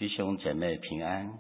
弟兄姐妹平安，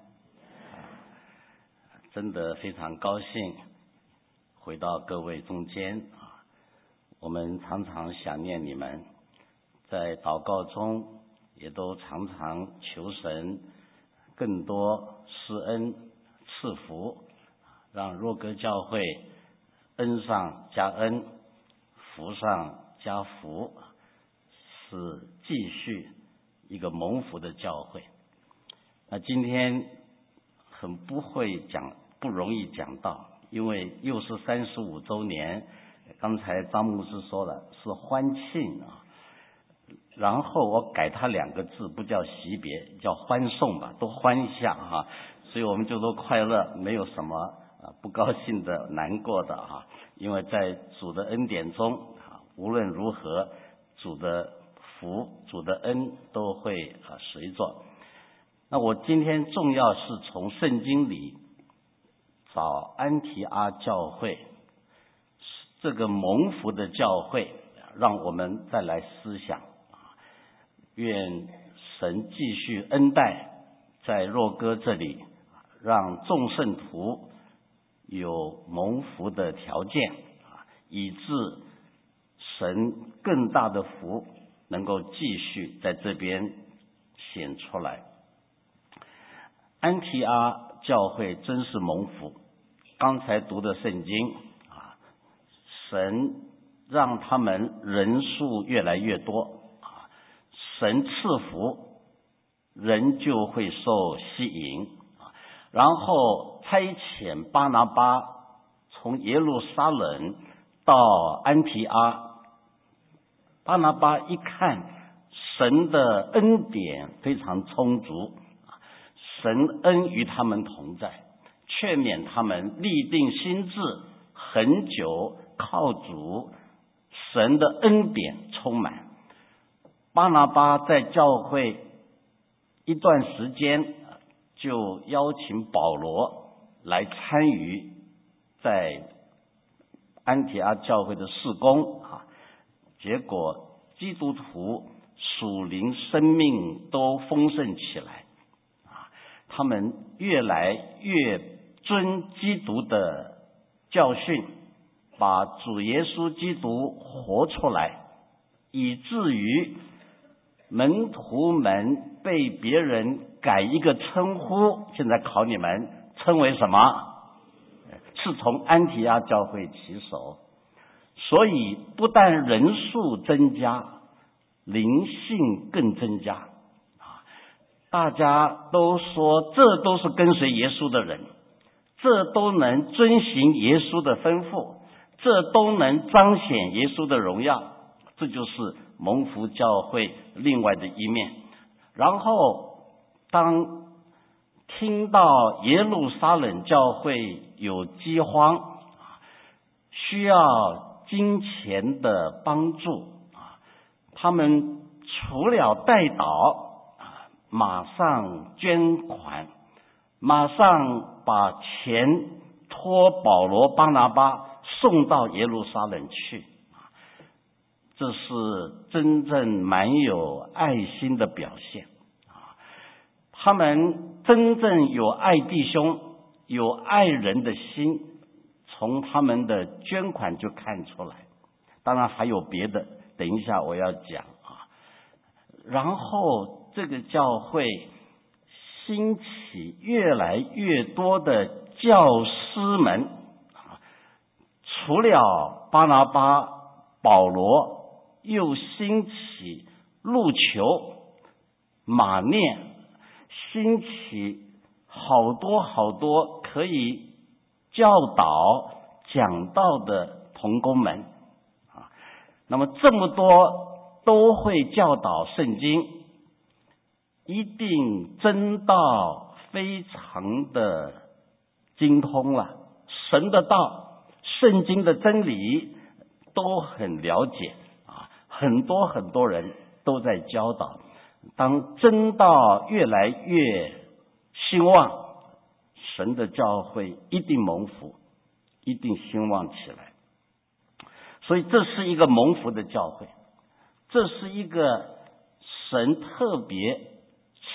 真的非常高兴回到各位中间。我们常常想念你们，在祷告中也都常常求神更多施恩赐福，让若歌教会恩上加恩，福上加福，是继续一个蒙福的教会。那今天很不容易讲到，因为又是35周年，刚才张牧师说了是欢庆啊，然后我改他2个字，不叫惜别，叫欢送吧，都欢一下哈，所以我们就都快乐，没有什么不高兴的、难过的哈，因为在主的恩典中无论如何，主的福、主的恩都会随着。那我今天重要是从圣经里找安提阿教会这个蒙福的教会，让我们再来思想。愿神继续恩待在若歌这里，让众圣徒有蒙福的条件，以致神更大的福能够继续在这边显出来。安提阿教会真是蒙福，刚才读的圣经神让他们人数越来越多，神赐福，人就会受吸引，然后差遣巴拿巴从耶路撒冷到安提阿。巴拿巴一看神的恩典非常充足，神恩与他们同在，劝勉他们立定心志，恒久靠主，神的恩典充满。巴拿巴在教会一段时间，就邀请保罗来参与在安提阿教会的事工，结果基督徒属灵生命都丰盛起来，他们越来越遵基督的教训，把主耶稣基督活出来，以至于门徒们被别人改一个称呼，现在考你们称为什么？是从安提阿教会起手，所以不但人数增加，灵性更增加。大家都说这都是跟随耶稣的人，这都能遵行耶稣的吩咐，这都能彰显耶稣的荣耀，这就是蒙福教会另外的一面。然后当听到耶路撒冷教会有饥荒，需要金钱的帮助，他们除了代祷，马上捐款，马上把钱托保罗巴拿巴送到耶路撒冷去，这是真正蛮有爱心的表现。他们真正有爱弟兄、有爱人的心，从他们的捐款就看出来。当然还有别的，等一下我要讲。然后这个教会兴起越来越多的教师们，除了巴拿巴、保罗，又兴起路求、马念，兴起好多可以教导讲道的同工们。那么这么多都会教导圣经，一定真道非常的精通了，神的道、圣经的真理都很了解，很多人都在教导。当真道越来越兴旺，神的教会一定蒙福，一定兴旺起来。所以这是一个蒙福的教会，这是一个神特别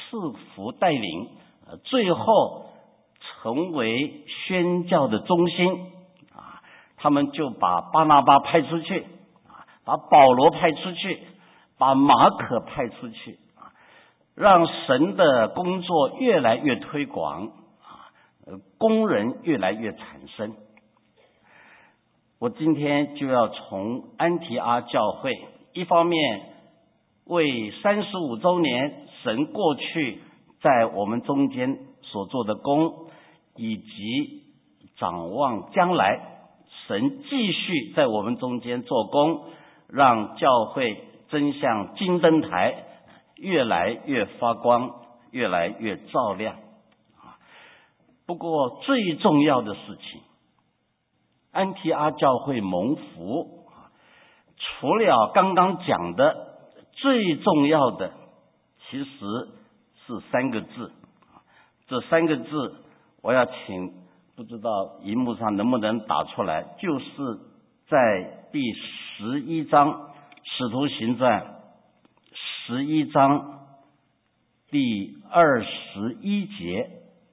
赐福带领，最后成为宣教的中心啊。他们就把巴拿巴派出去啊，把保罗派出去，把马可派出去啊，让神的工作越来越推广啊，工人越来越产生。我今天就要从安提阿教会，一方面为35周年神过去在我们中间所做的工，以及展望将来神继续在我们中间做工，让教会真像金灯台，越来越发光，越来越照亮。不过最重要的事情，安提阿教会蒙福，除了刚刚讲的，最重要的其实是3个字。这3个字我要请，不知道荧幕上能不能打出来，就是在第11章使徒行传11章第21节。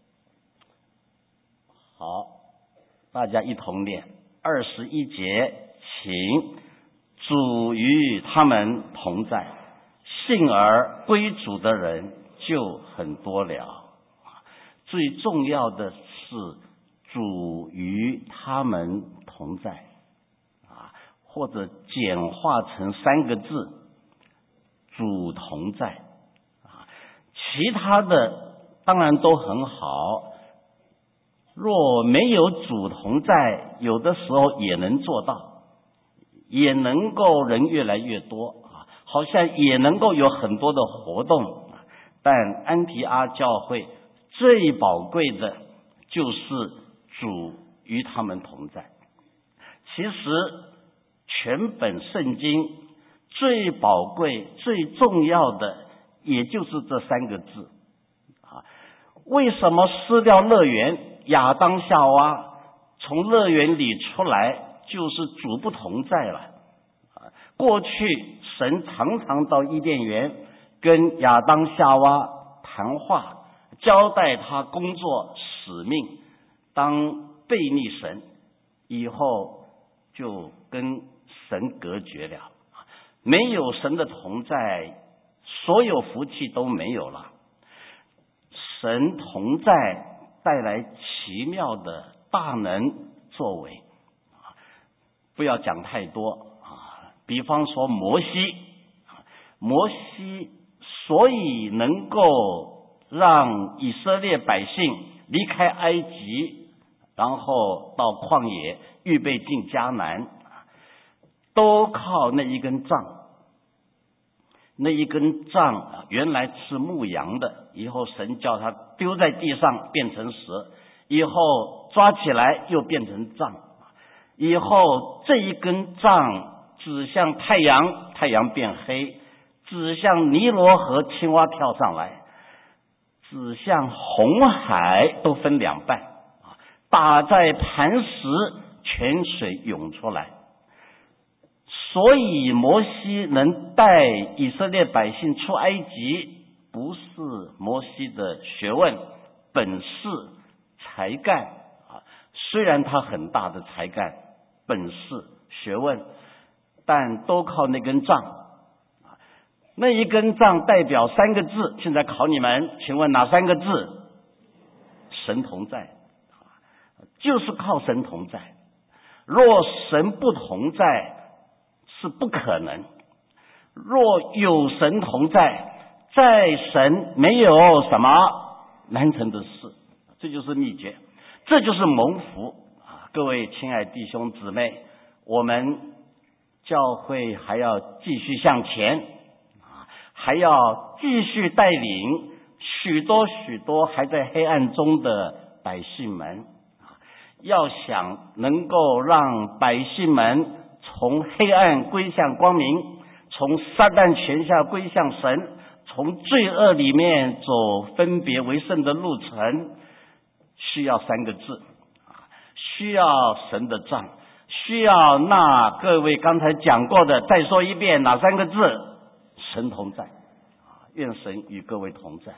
好，大家一同念21节，请主与他们同在，信而归主的人就很多了。最重要的是主与他们同在啊，或者简化成3个字，主同在啊。其他的当然都很好，若没有主同在，有的时候也能做到，也能够人越来越多啊，好像也能够有很多的活动。但安提阿教会最宝贵的就是主与他们同在。其实全本圣经最宝贵最重要的也就是这3个字啊。为什么失掉乐园，亚当夏娃从乐园里出来，就是主不同在了。过去神常常到伊甸园跟亚当夏娃谈话，交代他工作使命，当背逆神以后就跟神隔绝了，没有神的同在，所有福气都没有了。神同在带来奇妙的大能作为，不要讲太多。比方说摩西所以能够让以色列百姓离开埃及，然后到旷野预备进迦南，都靠那一根杖。那一根杖原来是牧羊的，以后神叫它丢在地上变成蛇，以后抓起来又变成杖，以后这一根杖指向太阳，太阳变黑；指向尼罗河，青蛙跳上来；指向红海，都分2半，打在磐石，泉水涌出来。所以摩西能带以色列百姓出埃及，不是摩西的学问、本事、才干啊，虽然他很大的才干、本事、学问，但都靠那根杖。那一根杖代表3个字，现在考你们，请问哪3个字？神同在，就是靠神同在。若神不同在，是不可能。若有神同在，在神没有什么难成的事，这就是秘诀，这就是蒙福啊！各位亲爱弟兄姊妹，我们教会还要继续向前，还要继续带领许多还在黑暗中的百姓们，要想能够让百姓们从黑暗归向光明，从撒旦权下归向神，从罪恶里面走分别为圣的路程，需要3个字，需要神的杖，需要那各位刚才讲过的，再说一遍哪3个字？神同在。愿神与各位同在。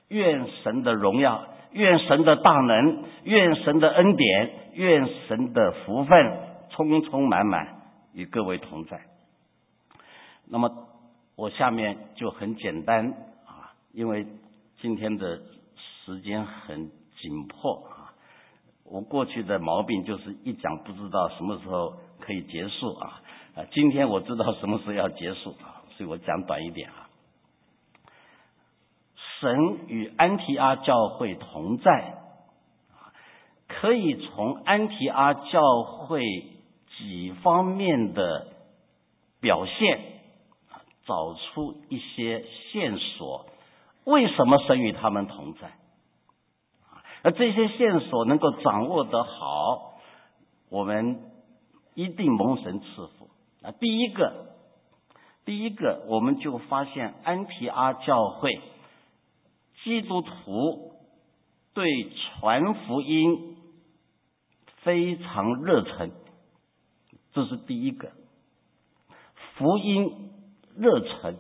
愿神的荣耀，愿神的大能，愿神的恩典，愿神的福分充充满满与各位同在。那么我下面就很简单啊，因为今天的时间很紧迫啊，我过去的毛病就是一讲不知道什么时候可以结束啊，今天我知道什么时候要结束啊，所以我讲短一点啊。神与安提阿教会同在，可以从安提阿教会几方面的表现找出一些线索，为什么神与他们同在？而这些线索能够掌握得好，我们一定蒙神赐福。第一个，我们就发现安提阿教会基督徒对传福音非常热忱，这是第一个。福音热忱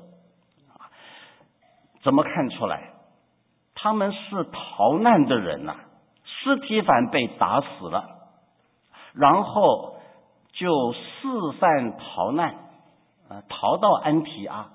怎么看出来？他们是逃难的人啊，司提反被打死了，然后就四散逃难，逃到安提阿。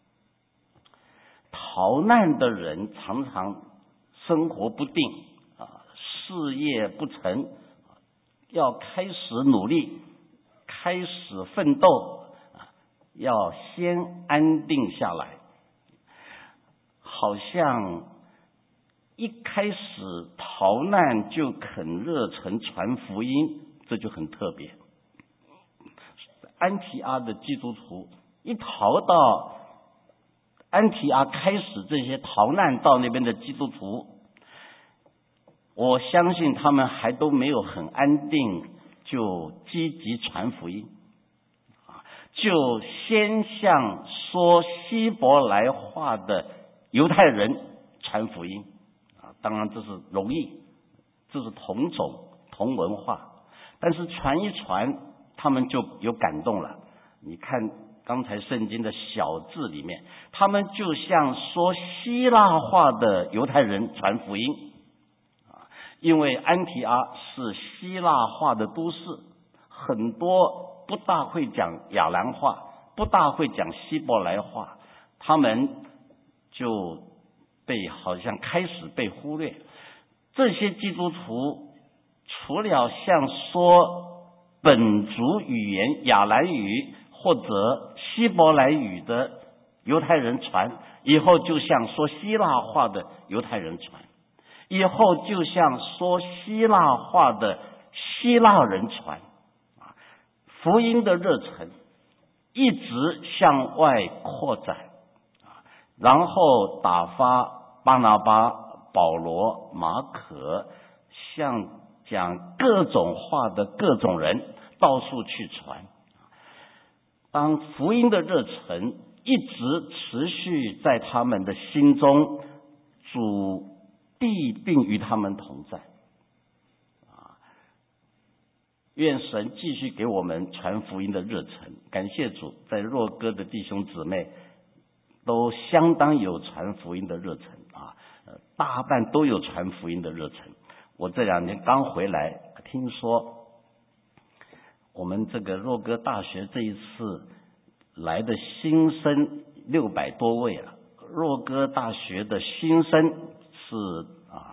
逃难的人常常生活不定，事业不成，要开始努力，开始奋斗，要先安定下来。好像一开始逃难就肯热忱传福音，这就很特别。安提阿的基督徒一逃到安提阿，开始这些逃难到那边的基督徒，我相信他们还都没有很安定就积极传福音，就先向说希伯来话的犹太人传福音，当然这是容易，这是同种同文化，但是传一传他们就有感动了。你看刚才圣经的小字里面，他们就像说希腊话的犹太人传福音，因为安提阿是希腊化的都市，很多不大会讲亚兰话，不大会讲希伯来话，他们就好像开始被忽略。这些基督徒除了像说本族语言亚兰语或者希伯来语的犹太人传，以后就像说希腊话的犹太人传，以后就像说希腊话的希腊人传，福音的热忱一直向外扩展，然后打发巴拿巴、保罗、马可，像讲各种话的各种人到处去传。当福音的热忱一直持续在他们的心中，主必定与他们同在。愿神继续给我们传福音的热忱。感谢主，在若歌的弟兄姊妹都相当有传福音的热忱大半都有传福音的热忱。我这2年刚回来，听说我们这个若歌大学这一次来的新生600多位了。若歌大学的新生是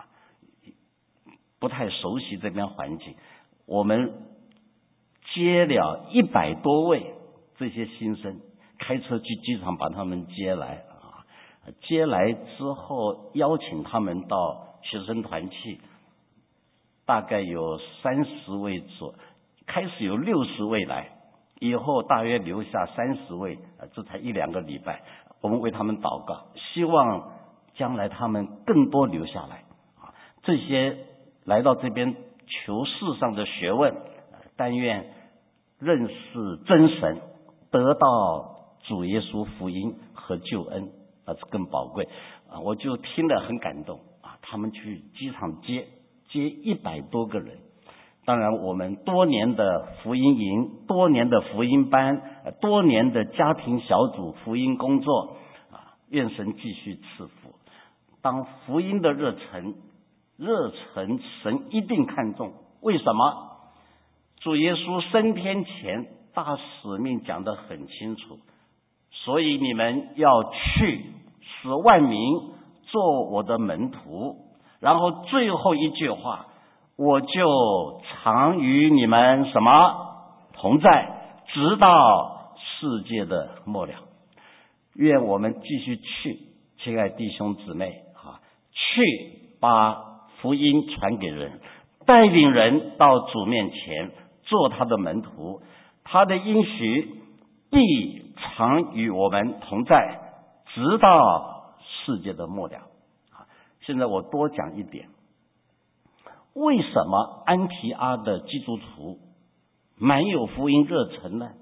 不太熟悉这边环境，我们接了100多位这些新生，开车去机场把他们接来接来之后邀请他们到学生团契，大概有30位左，开始有60位来，以后大约留下30位，这才1-2个礼拜，我们为他们祷告，希望将来他们更多留下来这些来到这边求世上的学问，但愿认识真神，得到主耶稣福音和救恩，那是更宝贵我就听了很感动他们去机场接100多个人。当然我们多年的福音营，多年的福音班，多年的家庭小组福音工作愿神继续赐福。 当福音的热忱神一定看重。为什么？主耶稣升天前大使命讲得很清楚，所以你们要去，使万民做我的门徒。然后最后一句话，我就常与你们什么同在，直到世界的末了。愿我们继续去，亲爱弟兄姊妹去把福音传给人，带领人到主面前，做他的门徒。他的应许必常与我们同在，直到世界的末了。现在我多讲一点，为什么安提阿的基督徒蛮有福音热忱呢？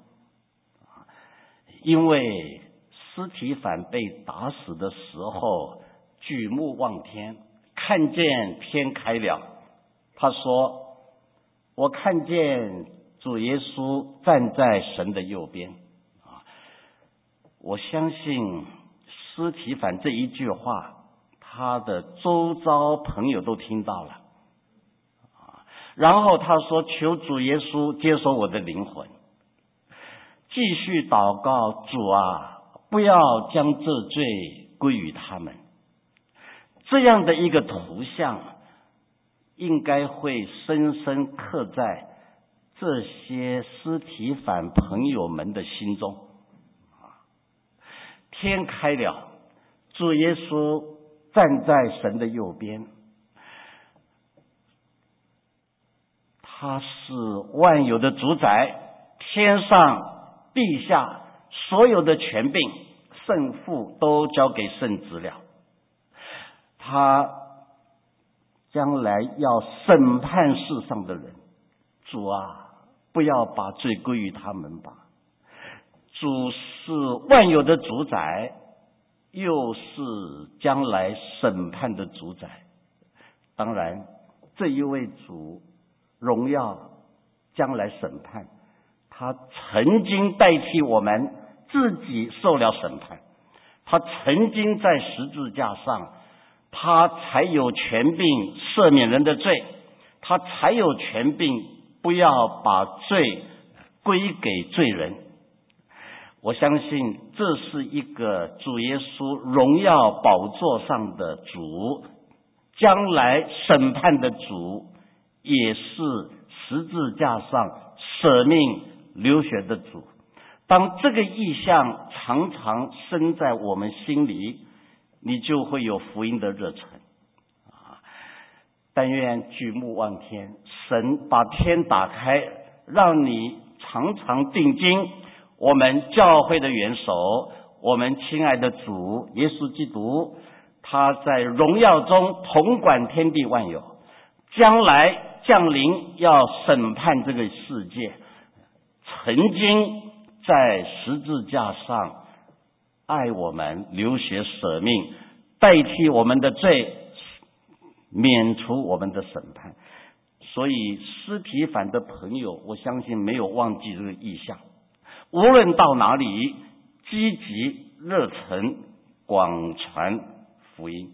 因为司提反被打死的时候，举目望天，看见天开了。他说，我看见主耶稣站在神的右边。我相信司提反这一句话，他的周遭朋友都听到了。然后他说，求主耶稣接受我的灵魂。继续祷告，主啊，不要将这罪归于他们。这样的一个图像应该会深深刻在这些司提反朋友们的心中。天开了，主耶稣站在神的右边，他是万有的主宰，天上地下所有的权柄圣父都交给圣子了。他将来要审判世上的人，主啊，不要把罪归于他们吧。主是万有的主宰，又是将来审判的主宰。当然，这一位主荣耀将来审判，他曾经代替我们自己受了审判，他曾经在十字架上，他才有权柄赦免人的罪，他才有权柄不要把罪归给罪人。我相信这是一个主耶稣荣耀宝座上的主，将来审判的主，也是十字架上舍命流血的主。当这个意象常常生在我们心里，你就会有福音的热忱。但愿举目望天，神把天打开，让你常常定睛。我们教会的元首，我们亲爱的主耶稣基督，他在荣耀中统管天地万有，将来降临要审判这个世界，曾经在十字架上爱我们，流血舍命，代替我们的罪，免除我们的审判。所以司提反的朋友，我相信没有忘记这个意象，无论到哪里，积极热忱广传福音。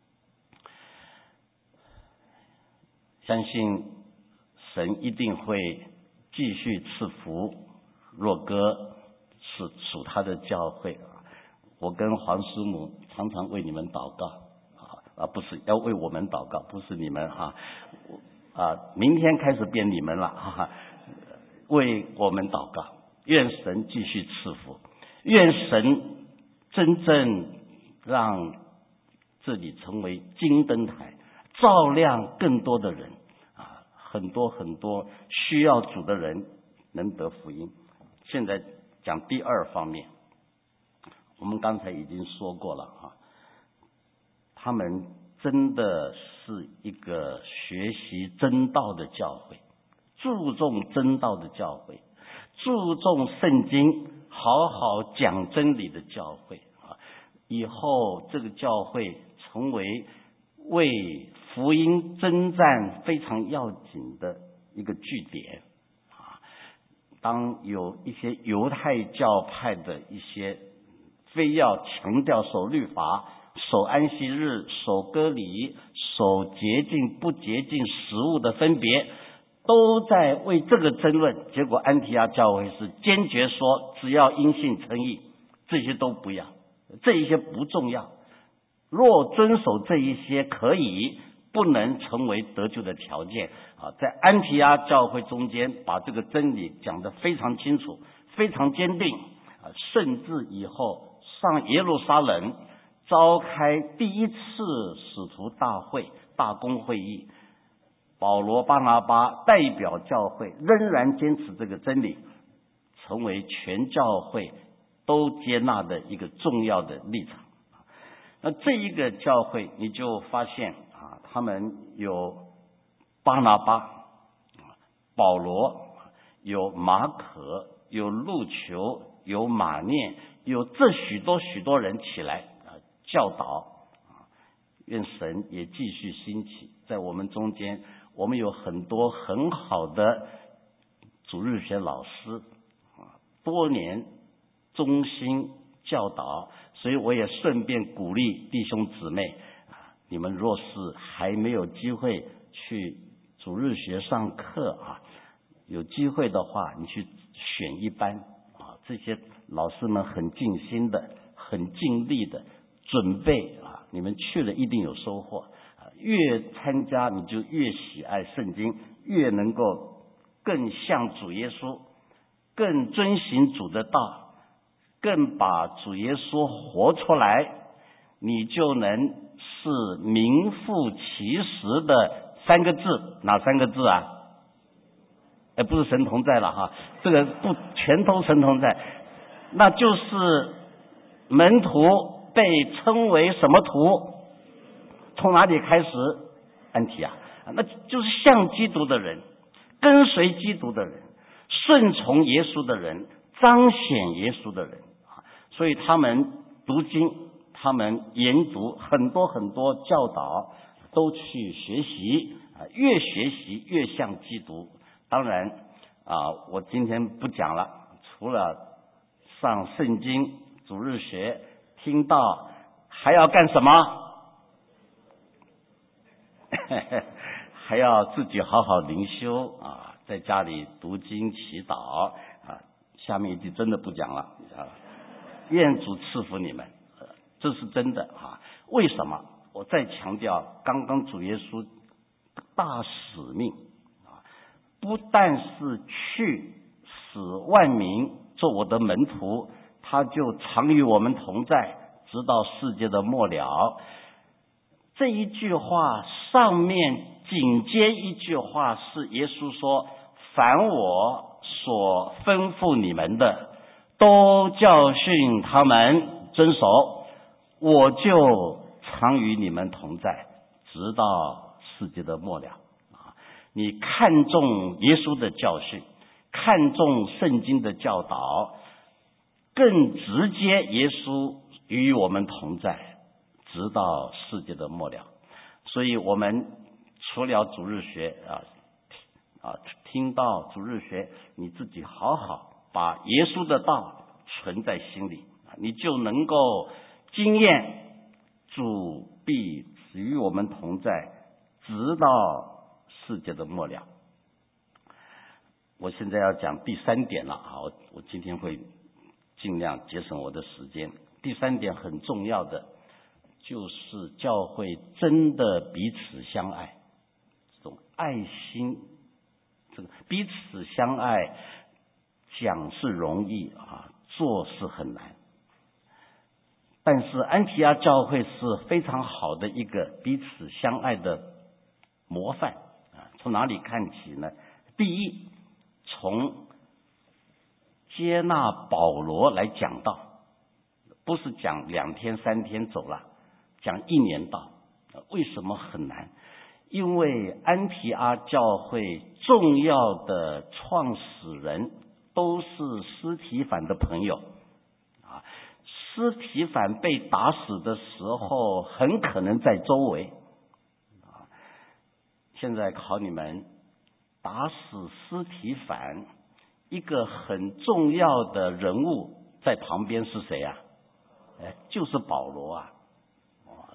相信神一定会继续赐福若哥是属他的教会。我跟黄师母常常为你们祷告，不是要为我们祷告，不是你们明天开始变你们了，为我们祷告，愿神继续赐福，愿神真正让这里成为金灯台，照亮更多的人，很多很多需要主的人能得福音。现在讲第二方面，我们刚才已经说过了，他们真的是一个学习真道的教会，注重真道的教会，注重圣经，好好讲真理的教会。以后这个教会成为为福音征战非常要紧的一个据点。当有一些犹太教派的一些非要强调守律法， 守安息日、守割礼、守洁净不洁净食物的分别，都在为这个争论。结果安提阿教会是坚决说，只要因信称义，这些都不要，这一些不重要。若遵守这一些可以，不能成为得救的条件啊！在安提阿教会中间，把这个真理讲得非常清楚，非常坚定啊！甚至以后上耶路撒冷召开第一次使徒大会、大公会议，保罗、巴拿巴代表教会，仍然坚持这个真理，成为全教会都接纳的一个重要的立场。那这一个教会，你就发现啊，他们有巴拿巴、保罗，有马可，有路求，有马念，有这许多人起来教导啊，愿神也继续兴起在我们中间。我们有很多很好的主日学老师啊，多年忠心教导，所以我也顺便鼓励弟兄姊妹啊，你们若是还没有机会去主日学上课啊，有机会的话，你去选一班啊，这些老师们很尽心的、很尽力的准备啊，你们去了一定有收获啊。越参加你就越喜爱圣经，越能够更像主耶稣，更遵行主的道。更把主耶稣活出来，你就能是名副其实的三个字。哪三个字啊？不是神同在了哈，这个不全都神同在，那就是门徒被称为什么徒？从哪里开始？安提阿，那就是像基督的人，跟随基督的人，顺从耶稣的人，彰显耶稣的人。所以他们读经，他们研读很多教导，都去学习啊，越学习越像基督。当然啊，我今天不讲了，除了上圣经、主日学、听道，还要干什么？还要自己好好灵修啊，在家里读经祈祷啊。下面一句真的不讲了啊。愿主赐福你们，这是真的啊！为什么？我再强调，刚刚主耶稣大使命啊，不但是去使万民做我的门徒，他就常与我们同在，直到世界的末了。这一句话上面紧接一句话是耶稣说：“凡我所吩咐你们的，都教训他们遵守，我就常与你们同在，直到世界的末了。”你看重耶稣的教训，看重圣经的教导，更直接耶稣与我们同在，直到世界的末了。所以我们除了主日学听到主日学，你自己好好把耶稣的道存在心里，你就能够经验主必与我们同在，直到世界的末了。我现在要讲第三点了啊，我今天会尽量节省我的时间。第三点很重要的就是教会真的彼此相爱，这种爱心，这个彼此相爱讲是容易啊，做是很难。但是安提阿教会是非常好的一个彼此相爱的模范啊。从哪里看起呢？第一，从接纳保罗来讲道，不是讲2天3天走了，讲1年道。为什么很难？因为安提阿教会重要的创始人都是司提反的朋友啊。司提反被打死的时候，很可能在周围啊。现在考你们，打死司提反一个很重要的人物在旁边是谁啊？就是保罗啊。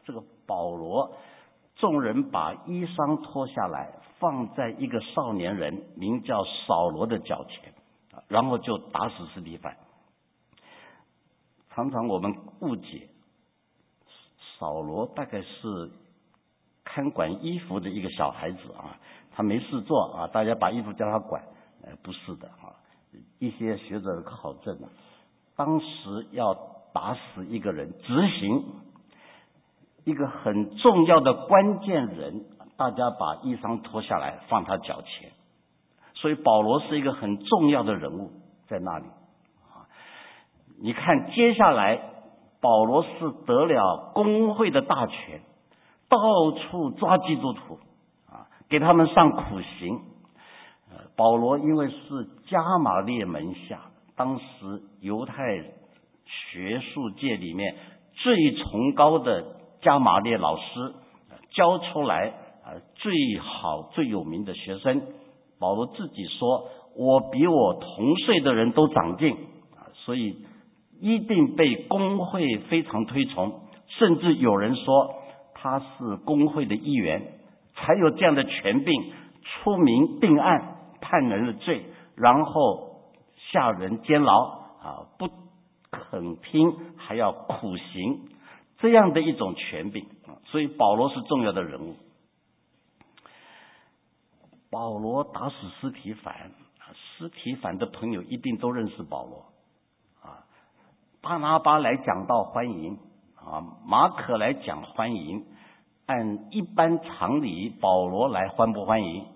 这个保罗，众人把衣裳脱下来，放在一个少年人名叫扫罗的脚前，然后就打死司提反。常常我们误解，扫罗大概是看管衣服的一个小孩子啊，他没事做啊，大家把衣服叫他管，不是的啊。一些学者的考证呢，当时要打死一个人，执行一个很重要的关键人，大家把衣裳脱下来放他脚前，所以保罗是一个很重要的人物在那里啊。你看接下来保罗是得了公会的大权，到处抓基督徒啊，给他们上苦刑。保罗因为是加马列门下，当时犹太学术界里面最崇高的加马列老师，教出来最好最有名的学生。保罗自己说，我比我同岁的人都长进，所以一定被公会非常推崇，甚至有人说他是公会的一员，才有这样的权柄出名定案，判人的罪，然后下人监牢不肯听还要苦刑，这样的一种权柄。所以保罗是重要的人物。保罗打死司提反，司提反的朋友一定都认识保罗啊。巴拿巴来讲道欢迎啊，马可来讲欢迎，按一般常理，保罗来欢不欢迎？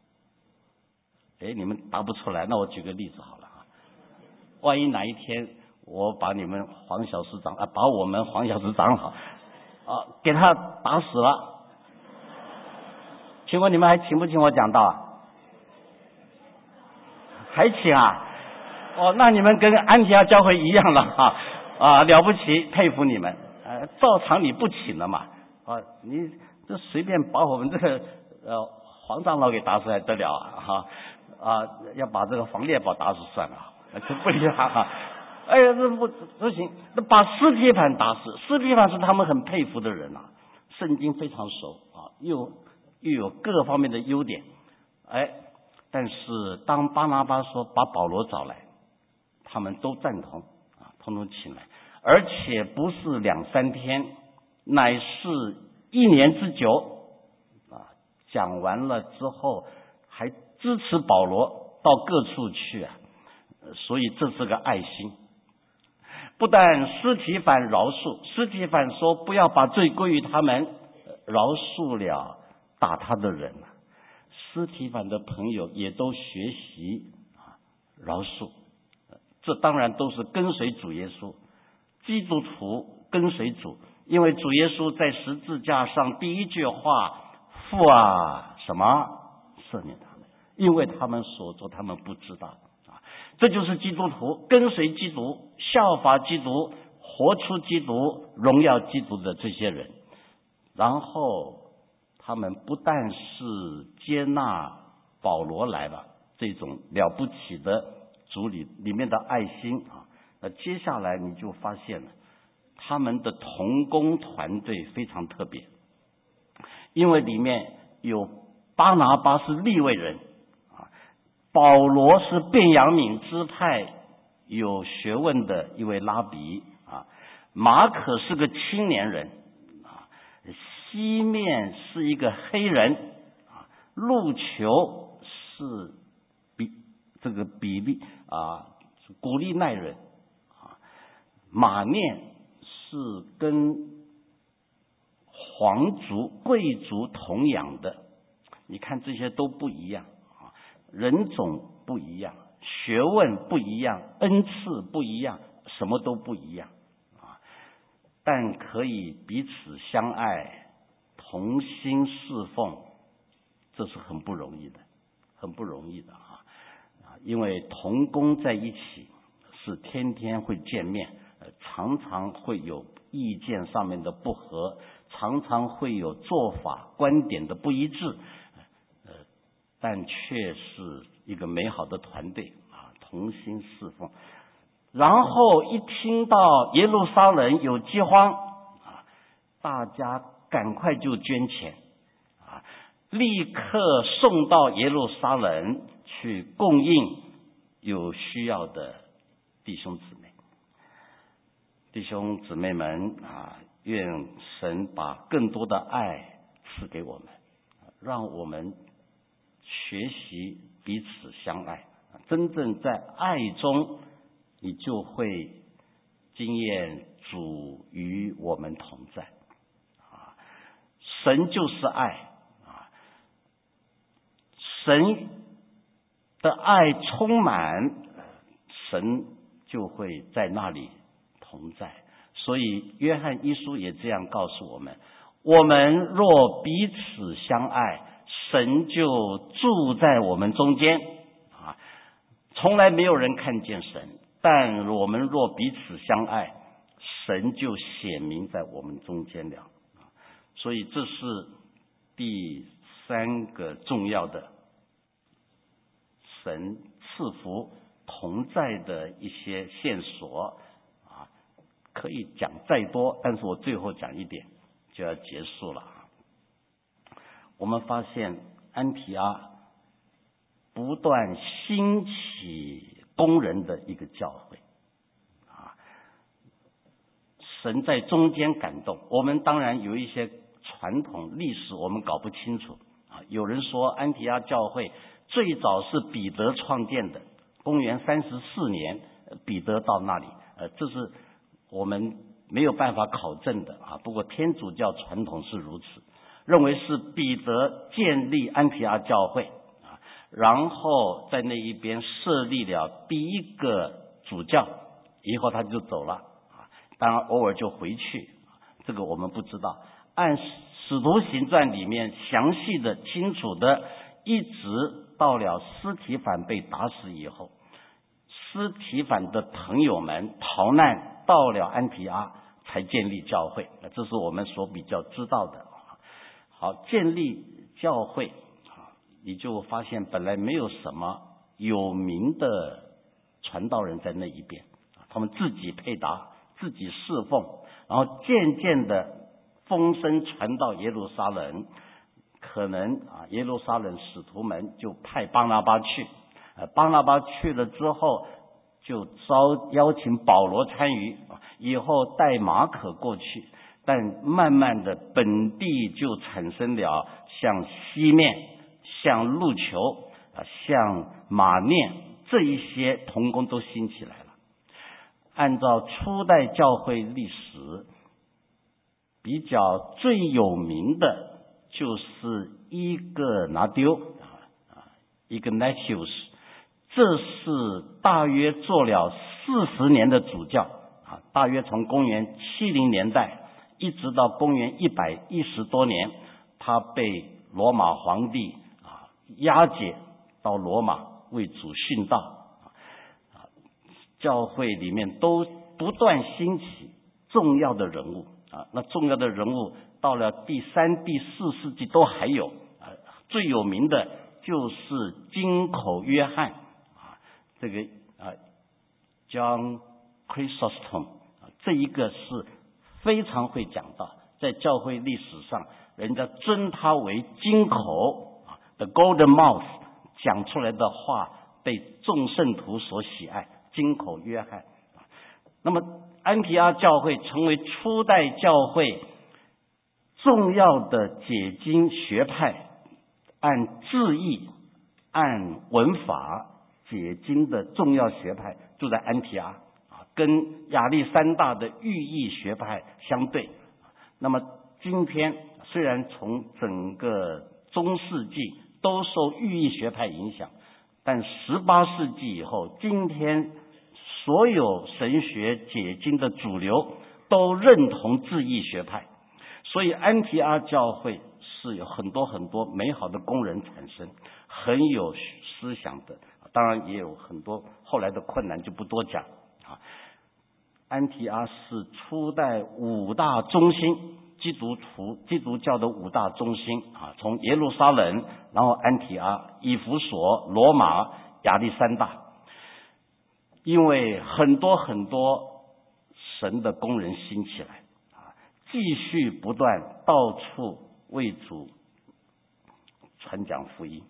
你们答不出来，那我举个例子好了啊。万一哪一天我把你们黄小师长把我们黄小师长好给他打死了，请问你们还请不请我讲道啊？还请啊？那你们跟安提阿教会一样了了不起，佩服你们。照常你不请了嘛你这随便把我们这个黄长老给打死还得了要把这个黄烈宝打死算了，这不一样这不行，那把司提反打死。司提反是他们很佩服的人圣经非常熟又有各方面的优点但是当巴拿巴说把保罗找来，他们都赞同统统请来，而且不是2-3天，乃是1年之久讲完了之后还支持保罗到各处去所以这是个爱心。不但司提反饶恕，司提反说不要把罪归于他们，饶恕了打他的人司提反的朋友也都学习饶恕，这当然都是跟随主耶稣。基督徒跟随主，因为主耶稣在十字架上第一句话，父什么赦免他们，因为他们所做他们不知道这就是基督徒跟随基督，效法基督，活出基督，荣耀基督的这些人。然后他们不但是接纳保罗来了这种了不起的主里面的爱心那接下来你就发现了他们的同工团队非常特别，因为里面有巴拿巴是利未人保罗是便雅悯支派有学问的一位拉比马可是个青年人西面是一个黑人路求是比利古利奈人马面是跟皇族贵族同养的。你看这些都不一样人种不一样，学问不一样，恩赐不一样，什么都不一样但可以彼此相爱，同心侍奉，这是很不容易的，很不容易的因为同工在一起是天天会见面，常常会有意见上面的不合，常常会有做法观点的不一致但却是一个美好的团队同心侍奉。然后一听到耶路撒冷有饥荒大家赶快就捐钱啊，立刻送到耶路撒冷去供应有需要的弟兄姊妹。弟兄姊妹们啊，愿神把更多的爱赐给我们，让我们学习彼此相爱。真正在爱中，你就会经验主与我们同在啊！神就是爱啊！神的爱充满，神就会在那里同在。所以约翰一书也这样告诉我们：我们若彼此相爱，神就住在我们中间啊！从来没有人看见神，但我们若彼此相爱，神就显明在我们中间了。所以这是第三个重要的神赐福同在的一些线索啊，可以讲再多，但是我最后讲一点就要结束了。我们发现安提阿不断兴起工人的一个教会啊，神在中间感动。我们当然有一些传统历史我们搞不清楚啊，有人说安提阿教会最早是彼得创建的，公元34年彼得到那里，这是我们没有办法考证的啊。不过天主教传统是如此，认为是彼得建立安提阿教会啊，然后在那一边设立了第一个主教，以后他就走了啊，当然偶尔就回去，这个我们不知道。按使徒行传里面详细的清楚的，一直到了司提反被打死以后，司提反的朋友们逃难到了安提阿才建立教会，这是我们所比较知道的。好，建立教会啊，你就发现本来没有什么有名的传道人在那一边，他们自己配搭，自己侍奉，然后渐渐的风声传到耶路撒冷，可能啊，耶路撒冷使徒们就派巴拿巴去，巴拿巴去了之后，就邀请保罗参与，以后带马可过去，但慢慢的本地就产生了像西面、像路球、像马念这一些同工都兴起来了。按照初代教会历史，比较最有名的就是伊格拿丢Ignatius， 这是大约做了40年的主教啊，大约从公元70年代一直到公元110多年，他被罗马皇帝押解到罗马为主殉道。教会里面都不断兴起重要的人物啊，那重要的人物到了第3、第4世纪都还有啊，最有名的就是金口约翰啊，这个John Chrysostom 这一个是非常会讲道，在教会历史上人家尊他为金口的 Golden Mouth， 讲出来的话被众圣徒所喜爱，金口约翰。那么安提阿教会成为初代教会重要的解经学派，按字义、按文法解经的重要学派就在安提阿，跟亚历山大的寓意学派相对。那么今天虽然从整个中世纪都受寓意学派影响，但18世纪以后，今天所有神学解经的主流都认同字义学派，所以安提阿教会是有很多很多美好的工人产生，很有思想的，当然也有很多后来的困难就不多讲啊。安提阿是初代5大中心，基督教的5大中心啊，从耶路撒冷，然后安提阿、以弗所、罗马、亚历山大。因为很多很多神的工人兴起来啊， 继续不断到处为主传讲福音。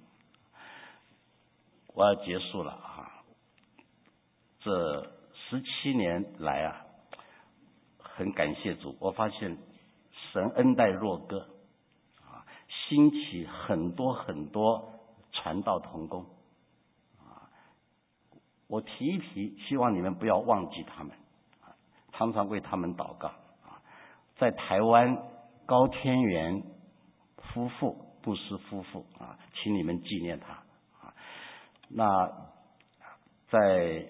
我要结束了啊！这17年来啊，很感谢主，我发现神恩待若歌啊，兴起很多很多传道同工啊。我提一提，希望你们不要忘记他们啊，常常为他们祷告啊。在台湾高天元夫妇、布施夫妇啊，请你们纪念他啊。那在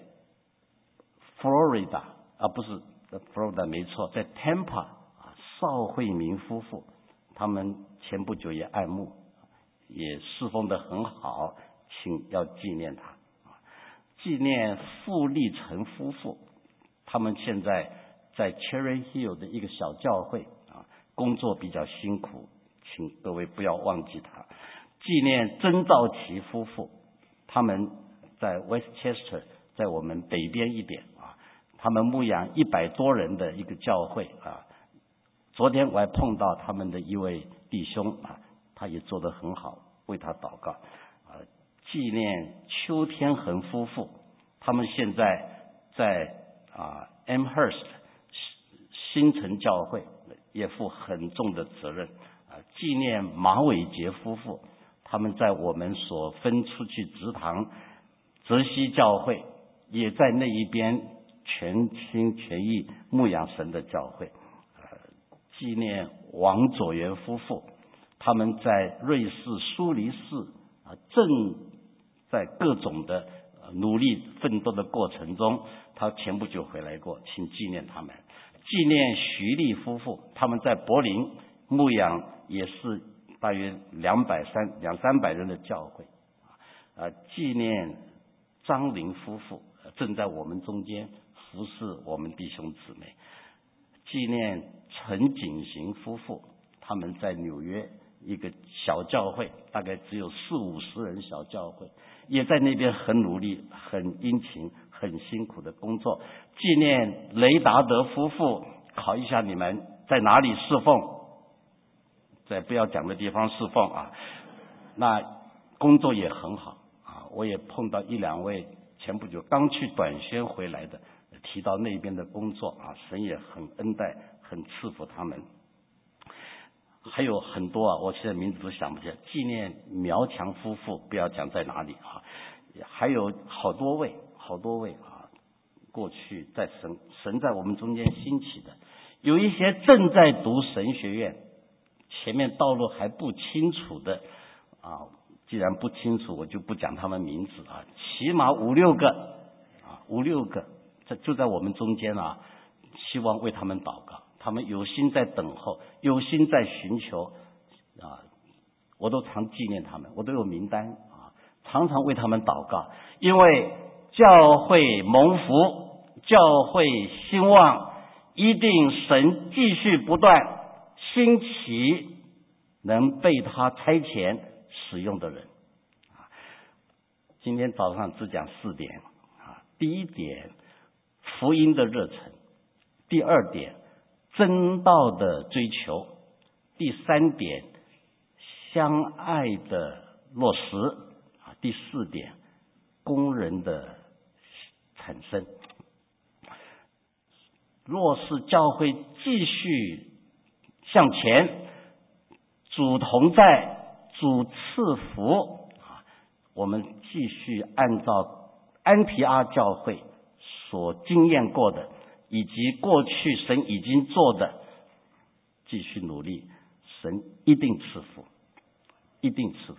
Florida 啊，不是 Florida 没错，在 Tampa 啊，邵慧明夫妇，他们前不久也爱慕，也侍奉得很好，请要纪念他。纪念傅立成夫妇，他们现在在 Cherry Hill 的一个小教会啊，工作比较辛苦，请各位不要忘记他。纪念曾兆奇夫妇，他们在 Westchester， 在我们北边一点啊，他们牧养100多人的一个教会啊。昨天我还碰到他们的一位弟兄啊，他也做得很好，为他祷告啊。纪念邱天恒夫妇，他们现在在Amherst 新城教会也负很重的责任啊。纪念马伟杰夫妇，他们在我们所分出去职堂泽西教会，也在那一边全心全意牧养神的教会。纪念王佐元夫妇，他们在瑞士苏黎世啊，正在各种的努力奋斗的过程中，他前不久回来过，请纪念他们。纪念徐丽夫妇，他们在柏林牧养也是大约200-300人的教会啊。纪念张林夫妇，正在我们中间服侍我们弟兄姊妹。纪念陈景行夫妇，他们在纽约一个小教会，大概只有40-50人小教会，也在那边很努力、很殷勤、很辛苦的工作。纪念雷达德夫妇，考一下你们在哪里侍奉，在不要讲的地方侍奉啊。那工作也很好啊，我也碰到1-2位前不久刚去短宣回来的，提到那边的工作啊，神也很恩待，很赐福他们。还有很多啊，我现在名字都想不起来。纪念苗强夫妇，不要讲在哪里啊，还有好多位啊，过去在神在我们中间兴起的，有一些正在读神学院，前面道路还不清楚的啊。既然不清楚，我就不讲他们名字啊，起码5-6个啊，5-6个，就在我们中间啊，希望为他们祷告。他们有心在等候，有心在寻求啊，我都常纪念他们，我都有名单啊，常常为他们祷告。因为教会蒙福，教会兴旺，一定神继续不断兴起能被他差遣使用的人啊。今天早上只讲4点啊。第一点，福音的热忱；第二点，真道的追求；第3点，相爱的落实啊；第4点，工人的产生。若是教会继续向前，主同在，主赐福啊，我们继续按照安提阿教会所经验过的，以及过去神已经做的，继续努力，神一定赐福，一定赐福。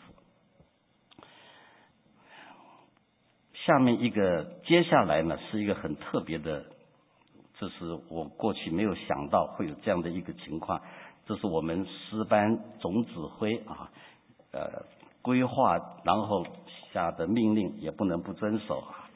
接下来呢，是一个很特别的，这是我过去没有想到会有这样的一个情况。这是我们诗班总指挥啊，规划然后下的命令也不能不遵守啊。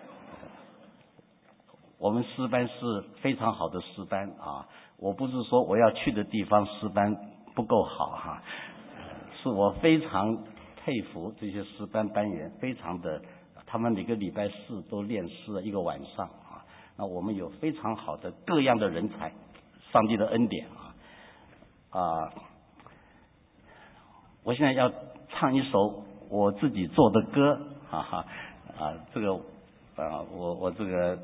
我们诗班是非常好的诗班啊，我不是说我要去的地方诗班不够好哈，是我非常佩服这些诗班班员，非常的，他们每个礼拜4都练诗1个晚上啊。那我们有非常好的各样的人才，上帝的恩典啊。 我现在要唱一首我自己做的歌，这个我这个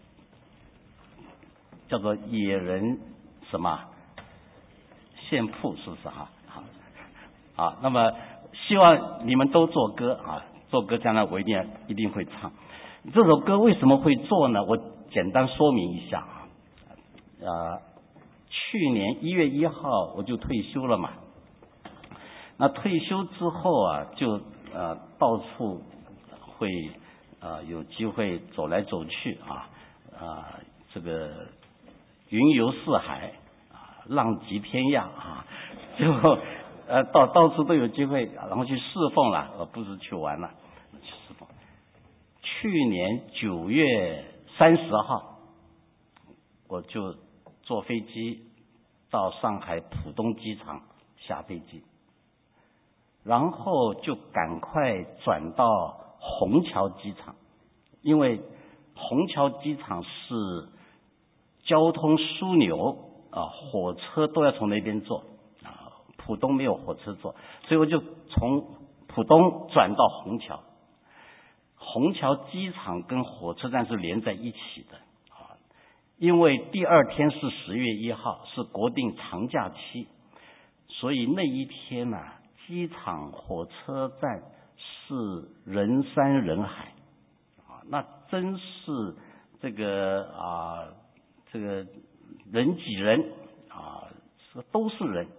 叫做野人什么献铺，是不是那么希望你们都做歌做歌将来我一定会唱。这首歌为什么会做呢？我简单说明一下去年1月1号我就退休了嘛。那退休之后就到处会有机会走来走去这个云游四海浪迹天涯就到处都有机会，然后去侍奉了，不是去玩了，去侍奉。去年9月30号，我就坐飞机到上海浦东机场下飞机，然后就赶快转到虹桥机场，因为虹桥机场是交通枢纽火车都要从那边坐浦东没有火车坐，所以我就从浦东转到虹桥。虹桥机场跟火车站是连在一起的因为第二天是10月1号，是国定长假期，所以那一天机场火车站是人山人海那真是这个人挤人都是人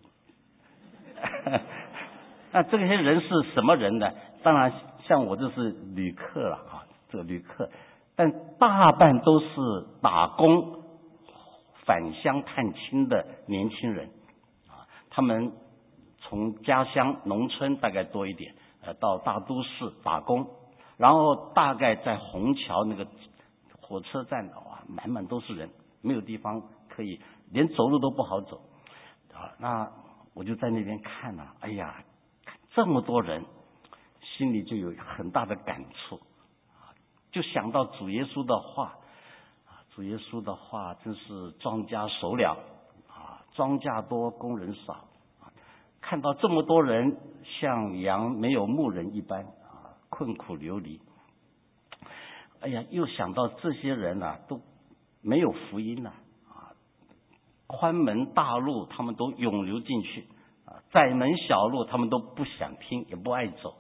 那这些人是什么人呢？当然像我这是旅客了这个旅客，但大半都是打工返乡探亲的年轻人他们从家乡农村大概多一点到大都市打工，然后大概在虹桥那个火车站满满都是人，没有地方可以，连走路都不好走那我就在那边看哎呀这么多人，心里就有很大的感触就想到主耶稣的话主耶稣的话真是庄稼熟了庄稼多工人少看到这么多人像羊没有牧人一般困苦流离，哎呀又想到这些人都没有福音宽门大路他们都涌流进去窄门小路他们都不想听也不爱走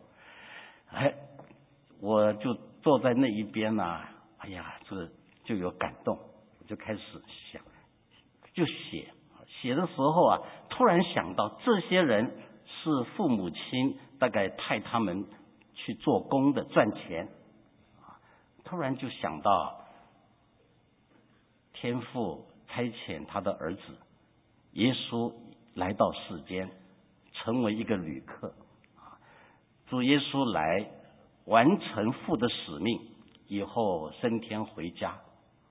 我就坐在那一边哎呀这就有感动，我就开始想就写的时候突然想到这些人是父母亲大概派他们去做工的赚钱突然就想到天父差遣他的儿子耶稣来到世间成为一个旅客主耶稣来完成父的使命以后升天回家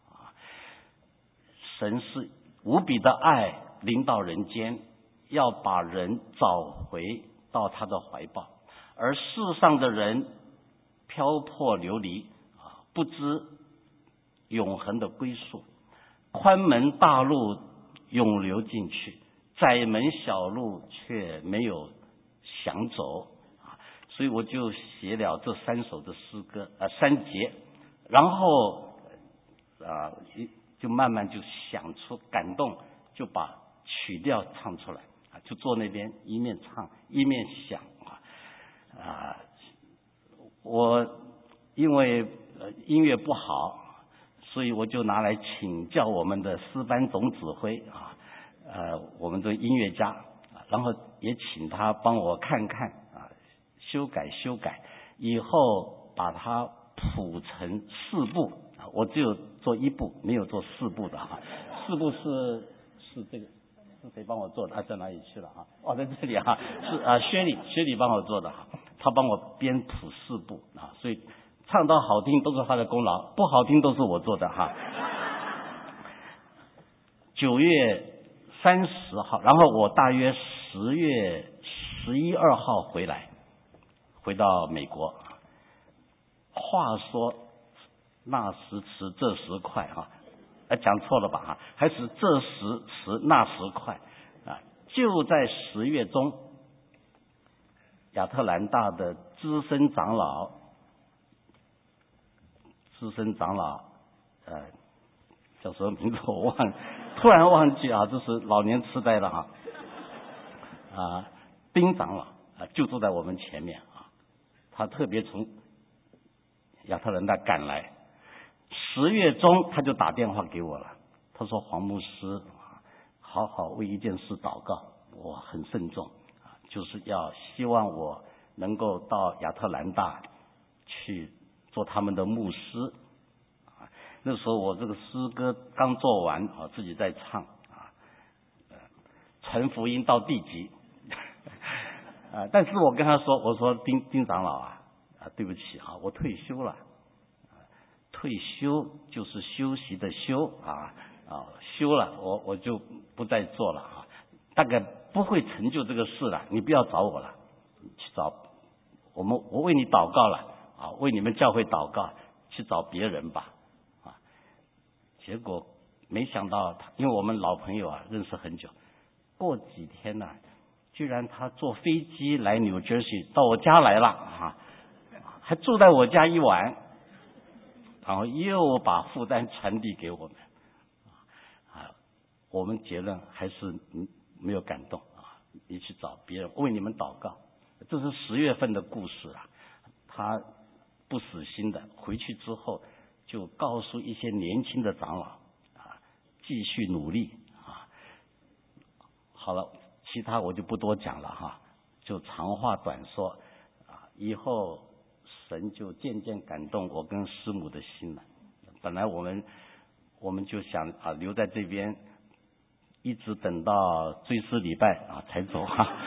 神是无比的爱临到人间，要把人找回到他的怀抱，而世上的人漂泊流离不知永恒的归宿，宽门大路涌流进去，窄门小路却没有想走所以我就写了这3首的诗歌3节，然后就慢慢就想出感动，就把曲调唱出来就坐那边一面唱一面想我因为音乐不好，所以我就拿来请教我们的诗班总指挥我们的音乐家然后也请他帮我看看修改以后把它谱成4部我只有做1部没有做4部的4部是这个是谁帮我做的在哪里去了在这里是薛礼帮我做的他帮我编谱4部所以唱到好听都是他的功劳，不好听都是我做的9月30号，然后我大约10月11、2号回到美国。话说那时迟这时快讲错了吧还是这时迟那时快就在10月中，亚特兰大的资深长老叫什么名字我突然忘记啊，这是老年痴呆了丁长老就坐在我们前面他特别从亚特兰大赶来，10月中他就打电话给我了，他说黄牧师，好好为一件事祷告，我很慎重就是要希望我能够到亚特兰大去做他们的牧师那时候我这个诗歌刚做完自己在唱传福音到地极但是我跟他说，我说丁长老对不起我退休了，退休就是休息的休休了我就不再做了大概不会成就这个事了，你不要找我了，去找我为你祷告了为你们教会祷告，去找别人吧结果没想到因为我们老朋友认识很久，过几天居然他坐飞机来 New Jersey 到我家来了还住在我家一晚，然后又把负担传递给我们我们结论还是没有感动你去找别人为你们祷告，这是10月份的故事他不死心的回去之后就告诉一些年轻的长老继续努力好了，其他我就不多讲了就长话短说以后神就渐渐感动我跟师母的心了。本来我们就想留在这边，一直等到追思礼拜才走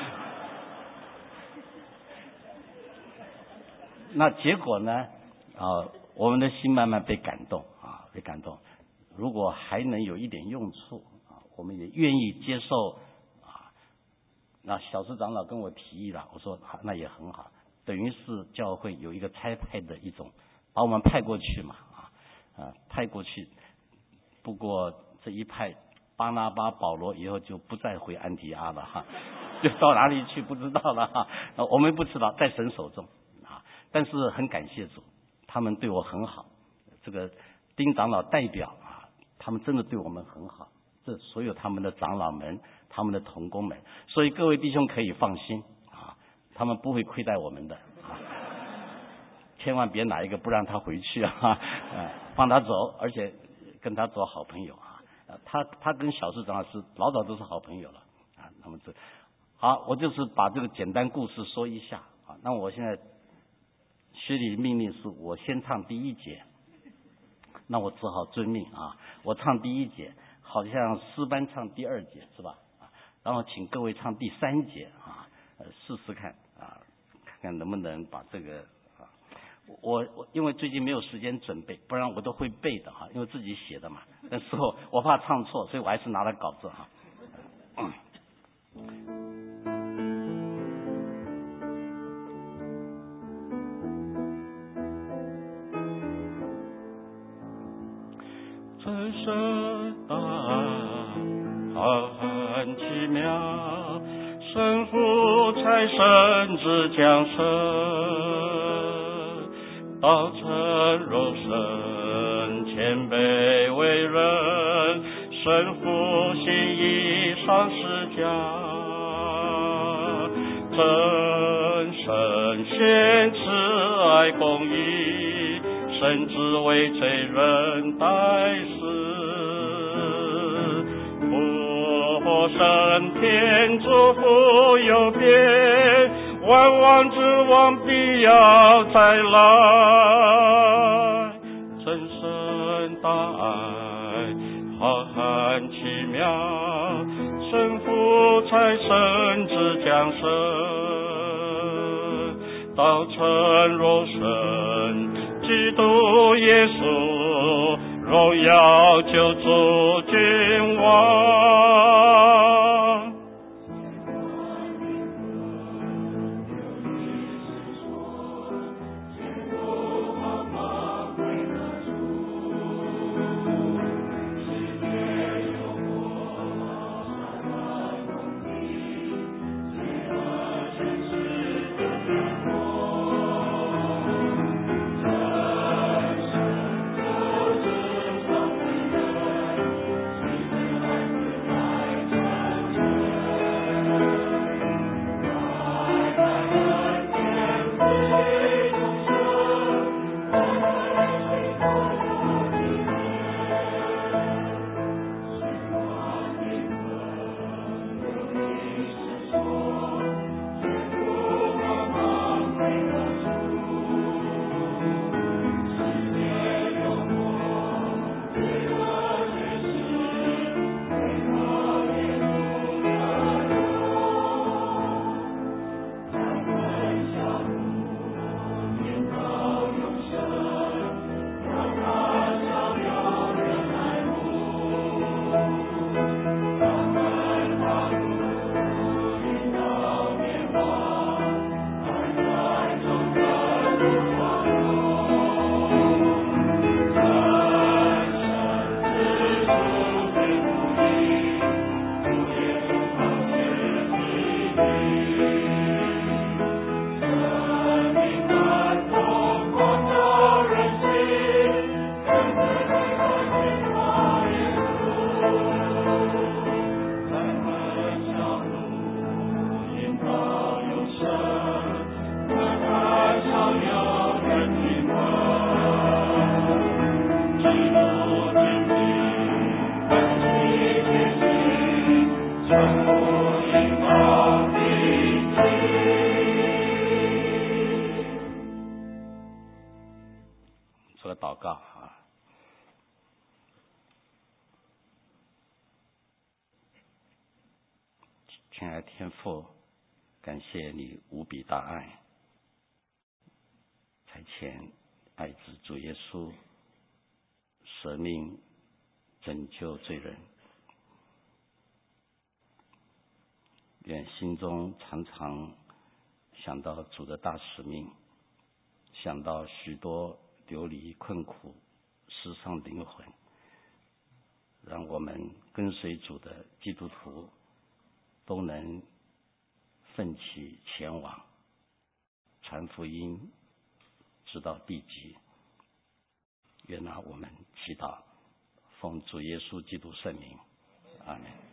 那结果呢我们的心慢慢被感动被感动。如果还能有一点用处我们也愿意接受那小师长老跟我提议了，我说那也很好，等于是教会有一个差派的一种，把我们派过去嘛派过去。不过这一派巴拿巴保罗以后就不再回安提阿了就到哪里去不知道了我们不知道，在神手中但是很感谢主，他们对我很好，这个丁长老代表他们真的对我们很好，这所有他们的长老们，他们的同工们，所以各位弟兄可以放心他们不会亏待我们的千万别哪一个不让他回去放他走，而且跟他做好朋友他跟小市长是老早都是好朋友了那么好，我就是把这个简单故事说一下那我现在学理命令是我先唱第1节，那我只好遵命我唱第1节，好像诗班唱第2节是吧然后请各位唱第3节试试看看看能不能把这个我因为最近没有时间准备，不然我都会背的因为自己写的嘛，但是我怕唱错，所以我还是拿了稿子真是大爱很奇妙，神父才神之降生，道成肉身，谦卑为人，神父心意上十架，真神显慈爱公义，甚至为罪人代死，复生天主福有变，万王之王必要再来，真神大爱浩瀚奇妙，神父才神之降生，道成肉身，基督耶稣，荣耀救主君王。 亲爱天父，感谢你无比大爱，差遣爱子主耶稣舍命拯救罪人。愿心中常常想到主的大使命，想到许多流离困苦失丧灵魂，让我们跟随主的基督徒都能奋起前往，传福音直到地极。愿我们祈祷，奉主耶稣基督圣名，阿们。